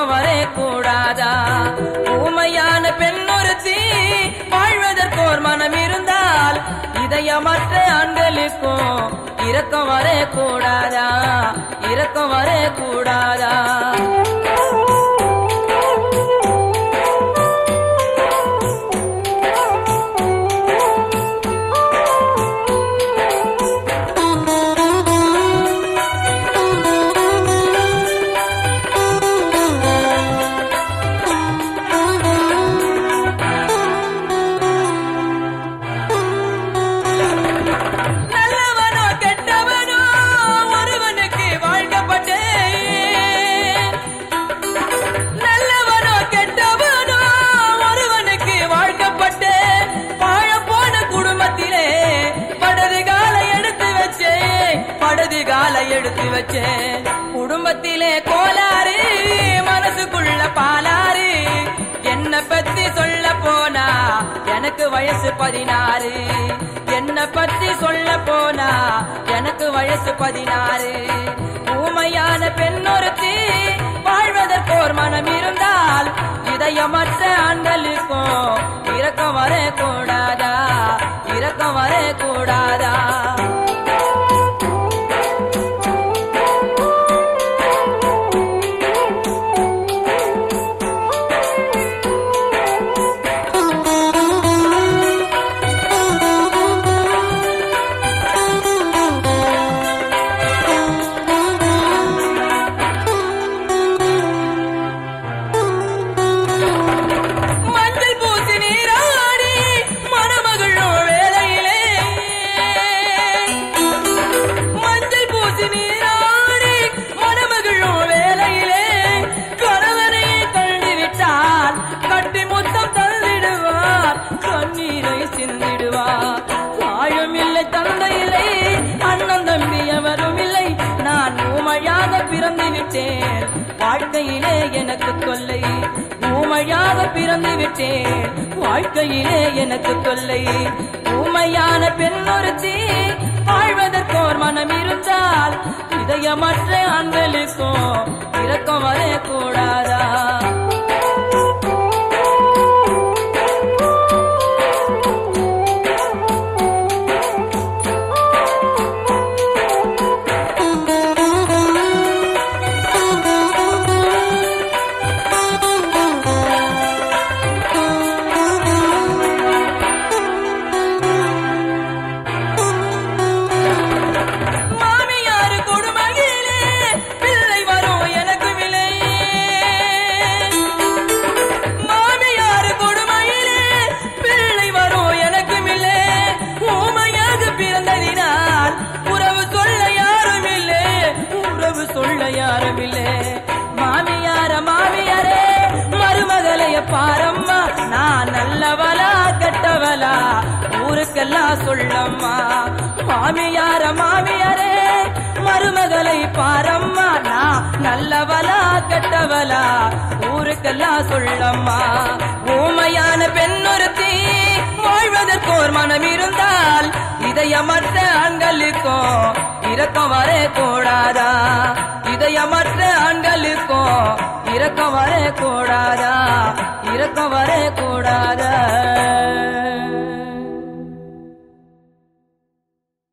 இரக்கம் வரே கூடாதா? ஊமையான பெண்ணொருத்தி வாழ்வதற்கோர் மனம் இருந்தால் இதயமற்ற ஆண்களுக்கும் இரக்கம் வரே கூடாதா? இரக்கம் வரே கூடாதா? எடுத்து வச்சேன் குடும்பத்திலே கோளாறு மனசுக்குள்ள பாலாறு. என்ன பத்தி சொல்ல போனா எனக்கு வயசு 16. என்ன பத்தி சொல்ல போனா எனக்கு வயசு 16. ஊமையான பெண்ணொருத்தி வாழ்வதற்கோர் மனம் இருந்தால் இதயமற்ற ஆண்களுக்கும் இரக்கம் வரே கூடாதா? இரக்கம் வரே கூடாதா? பிறந்து விட்டேன் வாழ்க்கையிலே எனக்கு தொல்லை. ஊமையாக பிறந்து விட்டேன் வாழ்க்கையிலே எனக்கு தொல்லை. ஊமையான பெண்ணொருத்தி வாழ்வதற்கோர் மனம் இருந்தால் இதயமற்ற ஆண்களுக்கும் இரக்கம் வரே கூடாதா? மாமியாரே மருமகளைய பாரம்மா, நான் நல்லவளா கெட்டவளா ஊருக்கெல்லாம் சொல்லம்மா. மாமியாரே மருமகளை பாரம்மா, நான் நல்லவளா கெட்டவளா ஊருக்கெல்லாம் சொல்லம்மா. ஊமையான பெண்ணொருத்தி வாழ்வதற்கோர் மனம் இருந்தால் இதயமற்ற ஆண்களுக்கும் இரக்கம் வரே கூடாதா? இதயமற்ற ஆண்களுக்கும் இரக்கம் வரே கூடாதா? இரக்கம் வரே கூடாதா?